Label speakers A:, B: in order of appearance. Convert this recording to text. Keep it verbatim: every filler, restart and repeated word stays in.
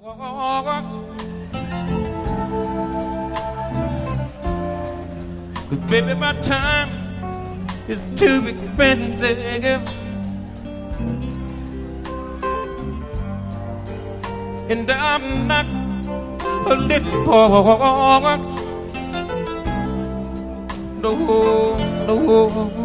A: Cause baby, my time is too expensive. And I'm not a little boy. No, no.